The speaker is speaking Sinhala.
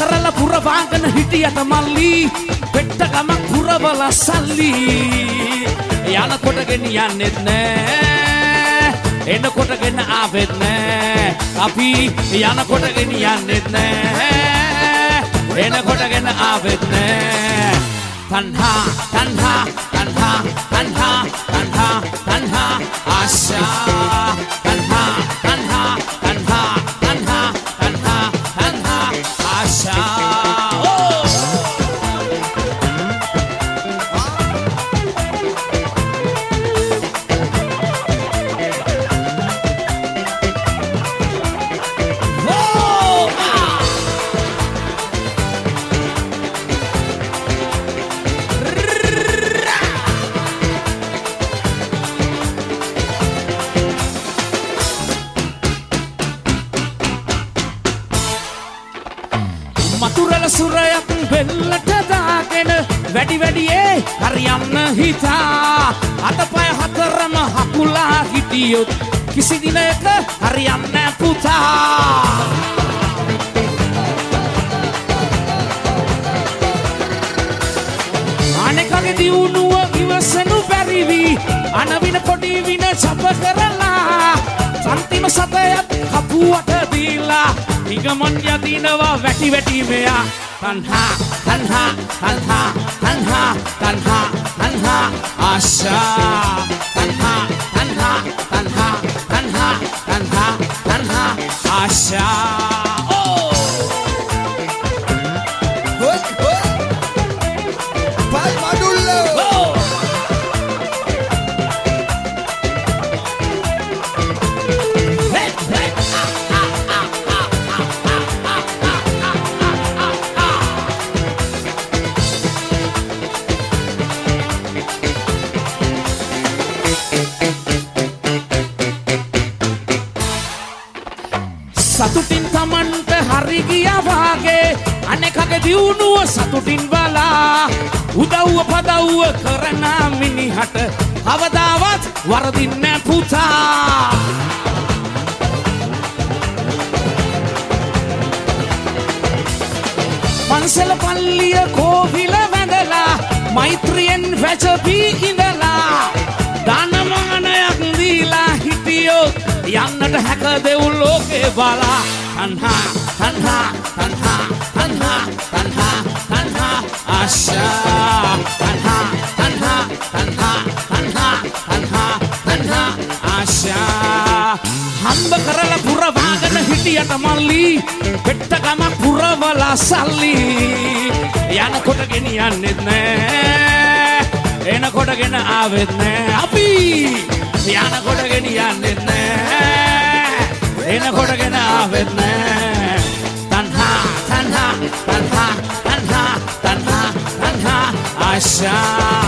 කරලා පුරවාගෙන හිටියට මල්ලි පෙට්ට ගමක් පුරවලා සල්ලි යනකොට ගෙනියන්නෙත් නෑ එනකොට ගෙන ආවෙත් නෑ අපි යනකොට ගෙනියන්නෙත් නෑ එනකොට ගෙන ආවෙත් නෑ තණ්හා තණ්හා තණ්හා තණ්හා තණ්හා තණ්හා ආශා තණ්හා තණ්හා තණ්හා තණ්හා තණ්හා තණ්හා ආශා මතුරල සුරයක් බෙල්ලට දාගෙන වැඩි වැඩියේ හරියන්න හිතා අතපය හතරම හකුලා හිටියොත් කිසි දිනයක හරියන්න පුතා අනෙකගේ දියුණුව ඉවසනු බැරිවි අනවින පොඩි වින චප කරලා අන්තිම සතයත් කපුවට දීලා නිගමන් යදිනවා වැටි වැටි මෙයා තණ්හා තණ්හා තණ්හා තණ්හා තණ්හා තණ්හා ආශා තණ්හා තණ්හා තණ්හා තණ්හා තණ්හා තණ්හා ආශා ඕ හොත් පල් මඩුල්ලෝ සතුටින් තමන්ට හරි ගියා වාගේ අනෙකගේ දියුණුව සතුටින් බලා උදව්ව පදව්ව කරන මිනිහට කවදාවත් වරදින්නේ නෑ පුතා පන්සල පල්ලිය කෝවිල වැඳලා මෛත්‍රියෙන් වැජපී ඉඳලා දානමානයක් දීලා හිටියොත් යන්නට හැක දෙව් ලෝකේ බලා තණ්හා තණ්හා තණ්හා තණ්හා තණ්හා තණ්හා ආශා තණ්හා තණ්හා තණ්හා තණ්හා තණ්හා තණ්හා ආශා හම්බ කරලා පුරවාගෙන හිටියට මල්ලි පෙට්ට ගමක් පුරවලා සල්ලි යනකොට ගෙනියන්නෙත් නෑ එනකොට ගෙන ආවෙත් නෑ අපි යනකොට ගෙනියන්නෙත් නෑ එනකොට ගෙන ආවෙත් නෑ තණ්හා තණ්හා තණ්හා තණ්හා තණ්හා තණ්හා ආශා